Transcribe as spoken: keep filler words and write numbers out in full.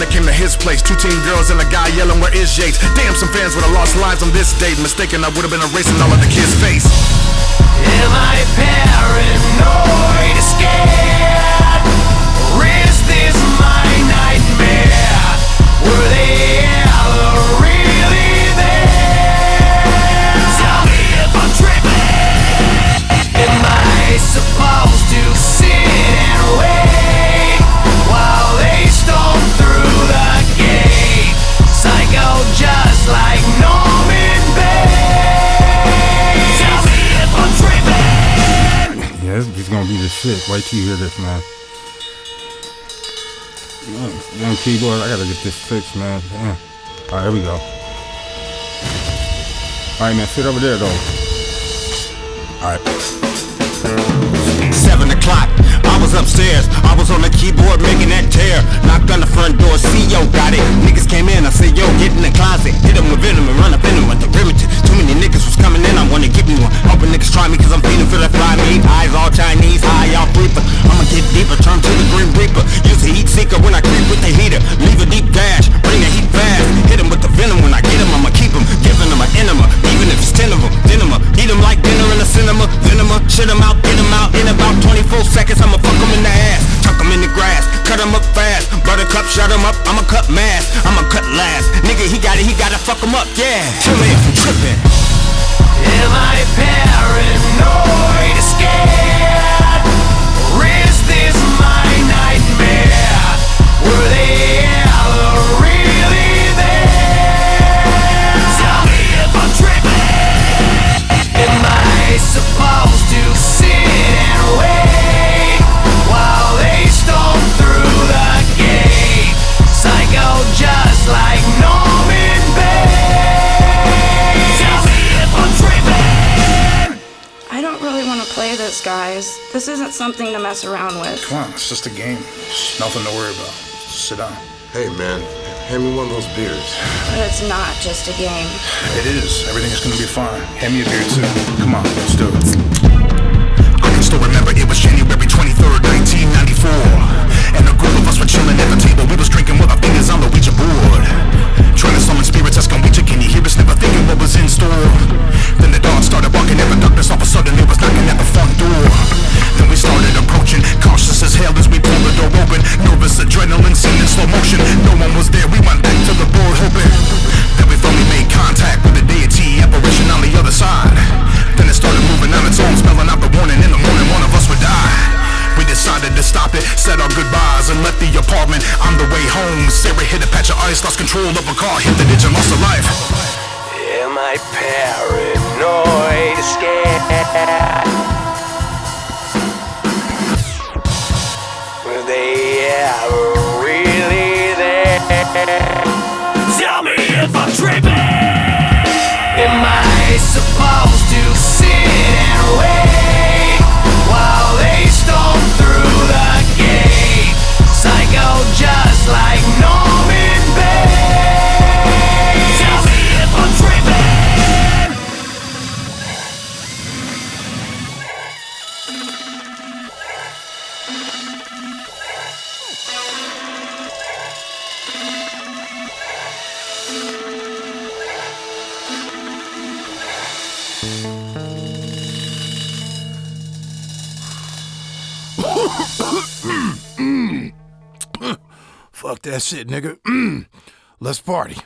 it came to his place. Two teen girls and a guy yelling, where is Yates? Damn, some fans would have lost lives on this date. Mistaken, I would have been erasing all of the kids' face. Am I paranoid or scared? Or is this my nightmare? Were they ever really there? Tell me if I'm tripping. Am I supposed to sit and wait while they storm through the gate? Psycho just like Norman Bates. Tell me if I'm tripping. Yeah, this is gonna be the shit. Wait till you hear this, man. Young, young keyboard, I gotta get this fixed, man. Damn. Alright, here we go. Alright, man, sit over there, though. Alright. Seven o'clock, I was upstairs. I was on the keyboard making that tear. Knocked on the front door, C E O got it. Niggas came in, I said, yo, get in the closet. Hit them with venom and run up in them with the Remington. Too many niggas was coming in, I wanna give me one. Hoping niggas try me, cause I'm feeling for the fly meat. Eyes all Chinese, high off reaper. I'ma get deeper, turn to the Grim Reaper. Use the heat seeker when I creep with the heater. Leave a deep dash, bring the heat fast. Hit them with the venom when I get them, I'ma keep them. Giving them an enema, even if it's ten of them. Dinema, eat them like dinner in the cinema. Venema, shit them out, get them out. In about twenty-four seconds, I'ma fuck them in the ass. Tuck them in the grass, cut them up fast. Buttercup, shut them up, I'ma cut mass. I'ma cut last. Nigga, he got it, he gotta fuck them up, yeah. Tell me if I'm tripping. Am I paranoid or scared? Or is this my nightmare? Were they ever really there? Tell me if I'm tripping. Am I supposed to sit and wait while they storm through the gate? Psycho just like Norman Bates. Tell me if I'm tripping. I don't really want to play this, guys. This isn't something to mess around with. Come on, it's just a game. It's nothing to worry about. Just sit down. Hey, man, hand me one of those beers. But it's not just a game. It is. Everything is gonna be fine. Hand me a beer, too. Come on, let's do it. I can still remember it was January twenty-third, nineteen ninety-four. And a group of us were chilling at the table. We was drinking with our fingers on the Ouija board. Trying to summon spirits, asking Ouija, can you hear us? Never thinking what was in store. Then the dog started barking at the darkness. All of a sudden it was knocking at the front door. Then we started approaching, cautious as hell as we pulled the door open. Nervous adrenaline seen in slow motion. No one was there, we went back to the board hoping. Then we finally made contact with a deity apparition on the other side. Then it started moving on its own, spelling out the warning. In the morning one of us would die. We decided to stop it, said our goodbyes and left the apartment. On the way home, Sarah hit a patch of ice, lost control of a car, hit the ditch and lost her life. Am I paranoid or scared? Were they ever really there? Tell me if I'm tripping. Am I supposed to sit and wait while they storm through the gate? Psycho just like Norman Bates. Tell me if I'm tripping. Fuck that shit, nigga. Let's party.